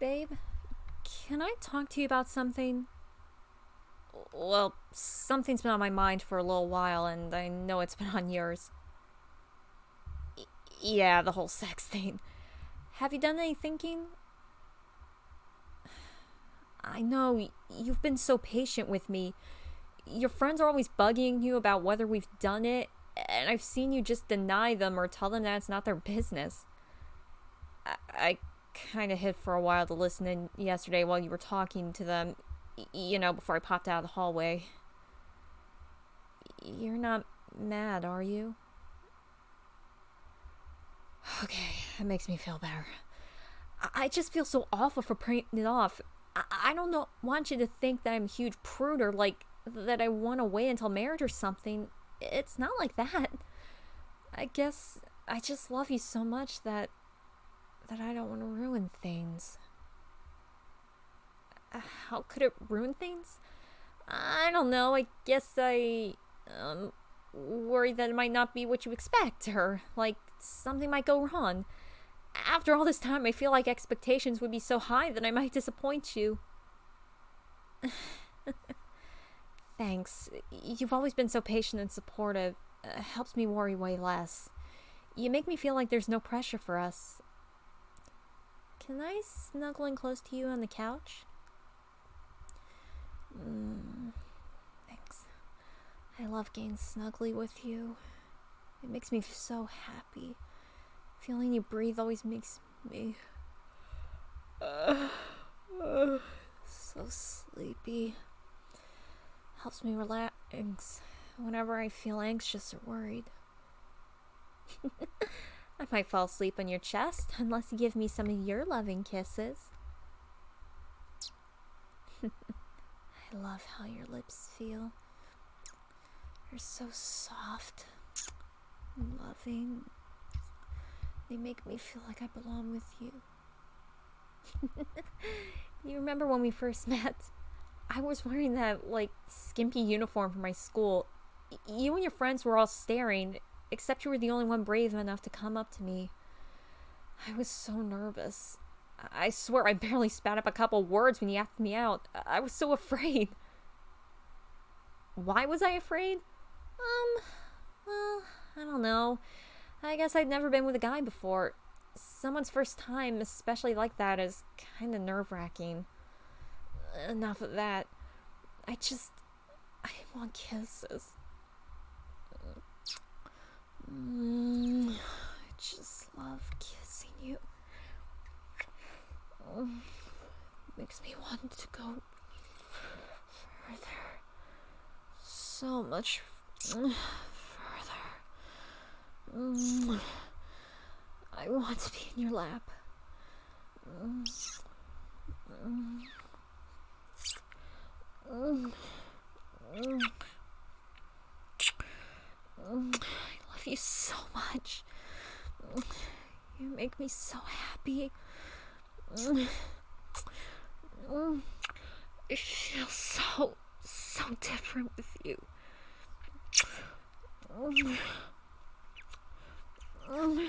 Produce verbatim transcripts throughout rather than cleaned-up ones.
Babe, can I talk to you about something? Well, something's been on my mind for a little while, and I know it's been on yours. Y- yeah, the whole sex thing. Have you done any thinking? I know, you've been so patient with me. Your friends are always bugging you about whether we've done it, and I've seen you just deny them or tell them that it's not their business. I, I kind of hid for a while to listen in yesterday while you were talking to them, y- you know, before I popped out of the hallway. You're not mad, are you? Okay, that makes me feel better. I, I just feel so awful for putting it off. I, I don't know, want you to think that I'm a huge prude or like that I want to wait until marriage or something. It's not like that. I guess I just love you so much that that I don't want to ruin things. Uh, How could it ruin things? I don't know. I guess I um worry that it might not be what you expect, or like something might go wrong. After all this time, I feel like expectations would be so high that I might disappoint you. Thanks. You've always been so patient and supportive. Uh, helps me worry way less. You make me feel like there's no pressure for us. Can I snuggle in close to you on the couch? Mm, thanks. I love getting snuggly with you. It makes me so happy. Feeling you breathe always makes me uh, uh, so sleepy. Helps me relax whenever I feel anxious or worried. I might fall asleep on your chest unless you give me some of your loving kisses. I love how your lips feel. They're so soft and loving. They make me feel like I belong with you. You remember when we first met? I was wearing that, like, skimpy uniform for my school. You and your friends were all staring, except you were the only one brave enough to come up to me. I was so nervous. I swear I barely spat up a couple words when you asked me out. I was so afraid. Why was I afraid? Um, well, I don't know. I guess I'd never been with a guy before. Someone's first time, especially like that, is kind of nerve-wracking. Enough of that. I just... I want kisses. Mm, I just love kissing you. Mm, makes me want to go further. So much further. Mm, I want to be in your lap. Mm, mm, mm, mm, mm. I love you so much. You make me so happy. Mm, mm. It feels so, so different with you. Mm. Mm.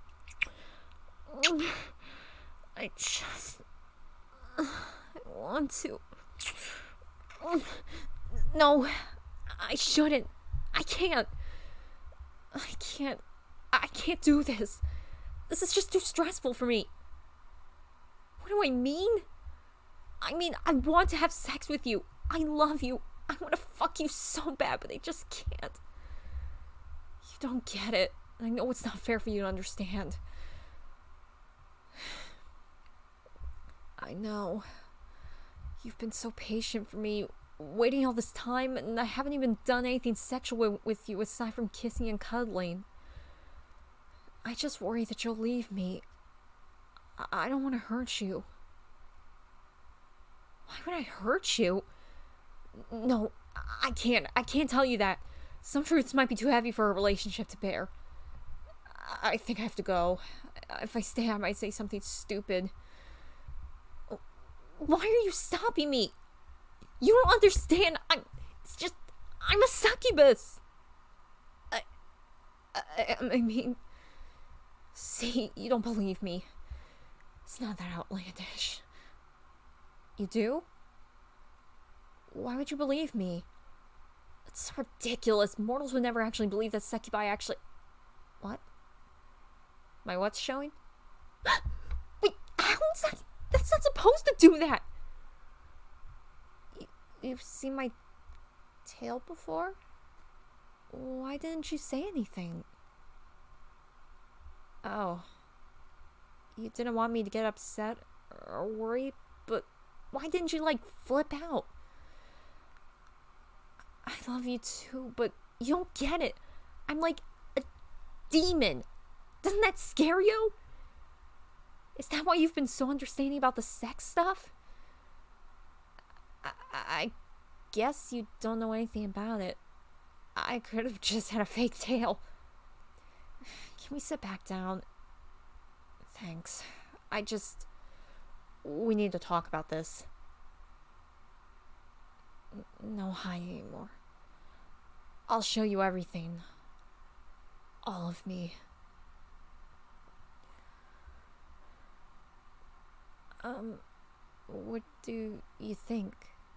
Mm. I just... I want to... Mm. No, I shouldn't. I can't. I can't. I can't do this. This is just too stressful for me. What do I mean? I mean, I want to have sex with you. I love you. I want to fuck you so bad, but I just can't. You don't get it. I know it's not fair for you to understand. I know. You've been so patient for me, waiting all this time, and I haven't even done anything sexual with you aside from kissing and cuddling. I just worry that you'll leave me. I, I don't want to hurt you. Why would I hurt you? No, I can't. I can't tell you that. Some truths might be too heavy for a relationship to bear. I think I have to go. If I stay, I might say something stupid. Why are you stopping me? You don't understand. I'm... It's just... I'm a succubus. I... I, I mean... See, you don't believe me. It's not that outlandish. You do? Why would you believe me? It's so ridiculous. Mortals would never actually believe that succubi actually... What? My what's showing? Wait, how is that? That's not supposed to do that! You, you've seen my tail before? Why didn't you say anything? Oh. You didn't want me to get upset or worry, but why didn't you, like, flip out? I love you too, but you don't get it. I'm like a demon. Doesn't that scare you? Is that why you've been so understanding about the sex stuff? I, I guess you don't know anything about it. I could have just had a fake tail. Can we sit back down? Thanks. I just... We need to talk about this. No hiding anymore. I'll show you everything. All of me. Um, what do you think?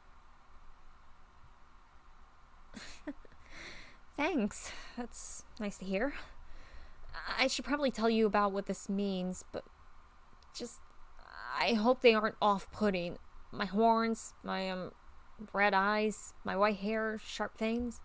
Thanks. That's nice to hear. I should probably tell you about what this means, but just... I hope they aren't off-putting. My horns, my, um... red eyes, my white hair, sharp fangs.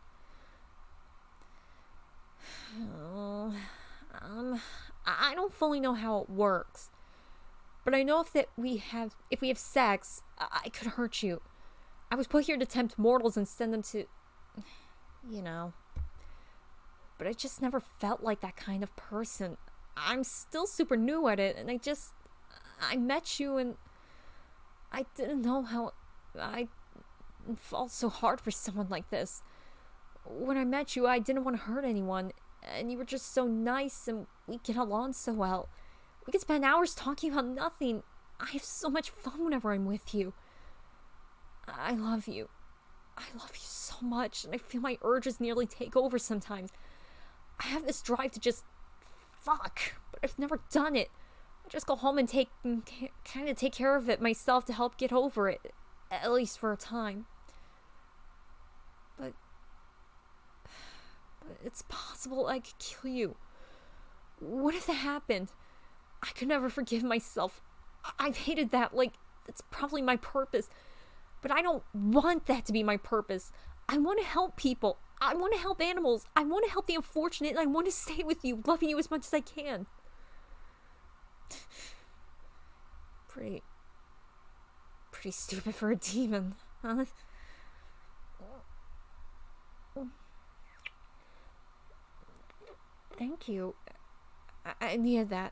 Oh, um, I don't fully know how it works, but I know if that we have, if we have sex, I, I could hurt you. I was put here to tempt mortals and send them to, you know. But I just never felt like that kind of person. I'm still super new at it, and I just, I met you, and I didn't know how I fall so hard for someone like this. When I met you, I didn't want to hurt anyone, and you were just so nice, and we get along so well. We could spend hours talking about nothing. I have so much fun whenever I'm with you. I love you. I love you so much, and I feel my urges nearly take over sometimes. I have this drive to just fuck, but I've never done it. I just go home and take, kind of take care of it myself to help get over it, at least for a time. But, but it's possible I could kill you. What if that happened? I could never forgive myself. I've hated that, like, it's probably my purpose. But I don't want that to be my purpose. I want to help people. I want to help animals. I want to help the unfortunate, and I want to stay with you, loving you as much as I can. Pretty... Pretty stupid for a demon, huh? Thank you. I, I needed that.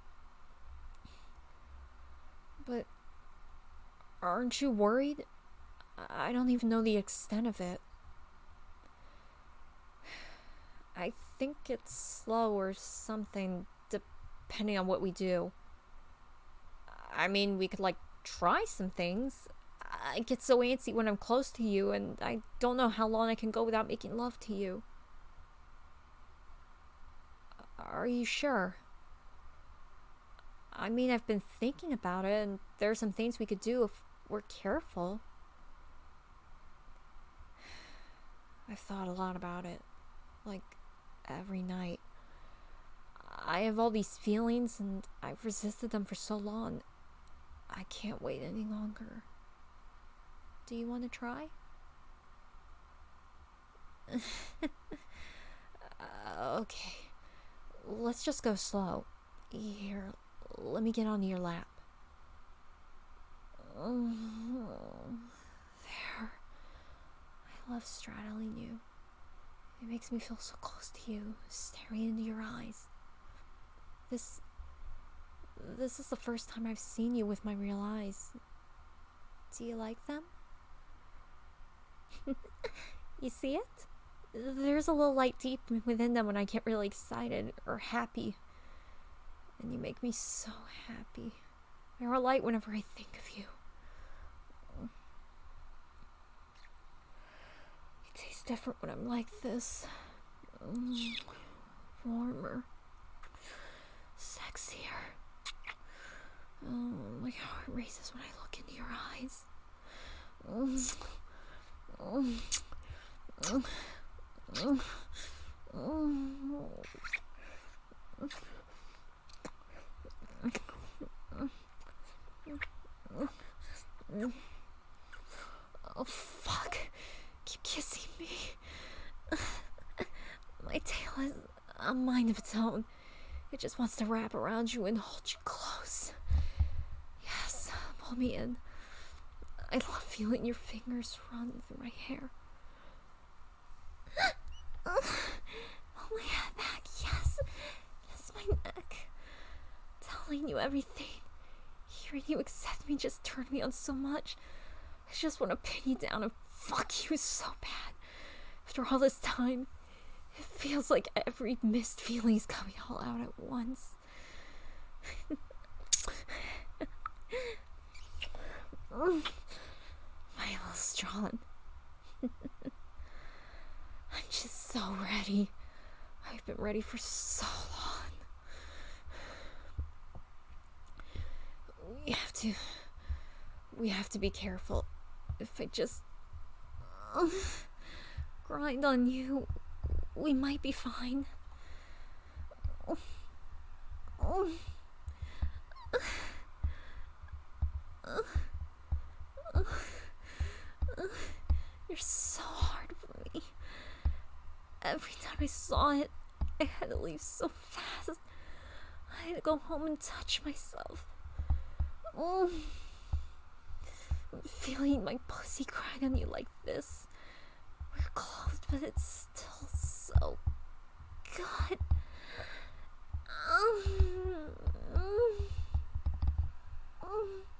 But aren't you worried? I don't even know the extent of it. I think it's slow or something, depending on what we do. I mean, we could, like, try some things. I get so antsy when I'm close to you, and I don't know how long I can go without making love to you. Are you sure? I mean, I've been thinking about it, and there are some things we could do if we're careful. I've thought a lot about it. Like, every night. I have all these feelings, and I've resisted them for so long. I can't wait any longer. Do you want to try? uh, okay. Let's just go slow. Here, let me get onto your lap. Oh, there. I love straddling you. It makes me feel so close to you, staring into your eyes. This... This is the first time I've seen you with my real eyes. Do you like them? You see it? There's a little light deep within them when I get really excited or happy. And you make me so happy. They're a light whenever I think of you. It tastes different when I'm like this. Mm, warmer. Sexier. Oh, my heart races when I look into your eyes. Oh, fuck. Keep kissing me. My tail has a mind of its own. It just wants to wrap around you and hold you close. Yes, pull me in. I love feeling your fingers run through my hair. Pull my head back, yes. Yes, my neck. Telling you everything. Hearing you accept me just turned me on so much. I just want to pin you down and fuck you so bad. After all this time, it feels like every missed feeling is coming all out at once. My little Strawn. I'm just so ready. I've been ready for so long. We have to... We have to be careful. If I just... Uh, grind on you, we might be fine. Oh. Oh. Uh. Uh. Uh. You're so hard for me. Every time I saw it, I had to leave so fast. I had to go home and touch myself. Oh. Feeling my pussy crying on you like this. We're closed, but it's still so good. Um, um, um,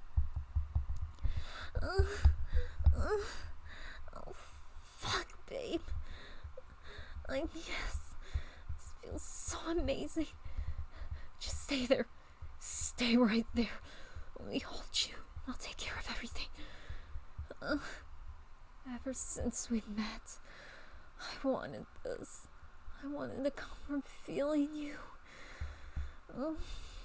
uh, uh, oh, fuck, babe. Like, yes. This feels so amazing. Just stay there. Stay right there. Let me hold you. I'll take care of everything. Uh, ever since we met, I wanted this. I wanted to come from feeling you. Uh,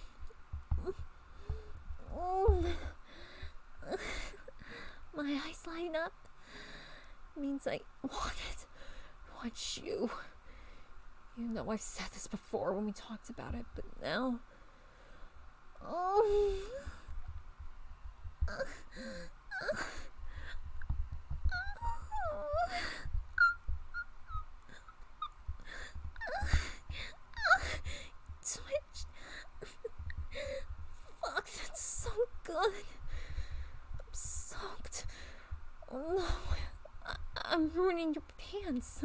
uh, uh, my eyes line up. Means I want it. I want you. You know I've said this before when we talked about it, but now... Oh... Twitch. Fuck, that's so good. I'm soaked. Oh no, I- I'm ruining your pants.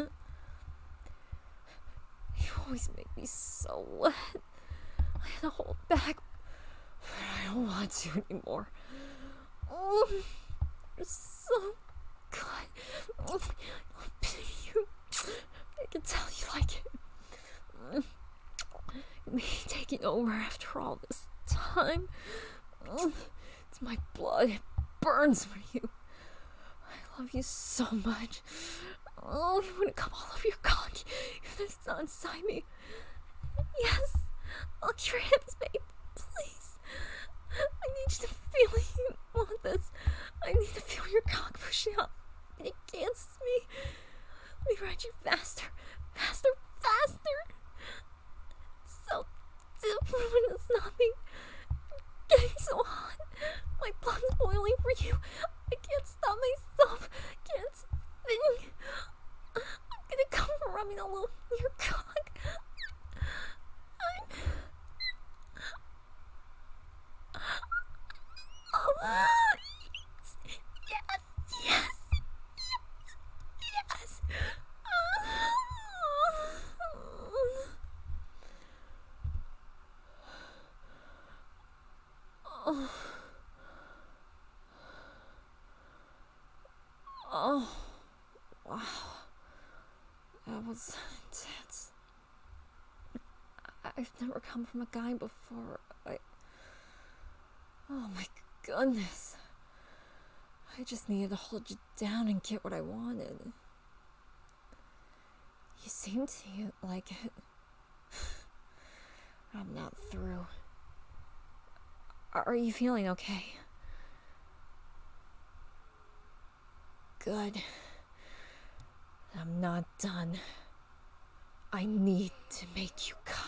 You always make me so wet. I had to hold back, but I don't want to anymore. Oh, you're so good. Oh, I'll pity you. I can tell you like it. Me taking over after all this time. It's my blood. It burns for you. I love you so much. Oh, you want to come all over your cock. You're the sun inside me. Yes. Lock your hips, babe. Please. I need you to feel you want this. I need to feel your cock pushing up against me. Let me ride you faster, faster, faster. It's so different when it's not me. I'm getting so hot. My blood's boiling for you. I can't stop myself. Can't think. I'm gonna come rubbing all over your cock. I'm... Oh, yes, yes, yes, yes, yes. Oh, oh, wow, that was intense. I've never come from a guy before. I, oh my goodness. I just needed to hold you down and get what I wanted. You seem to like it. I'm not through. Are you feeling okay? Good. I'm not done. I need to make you come.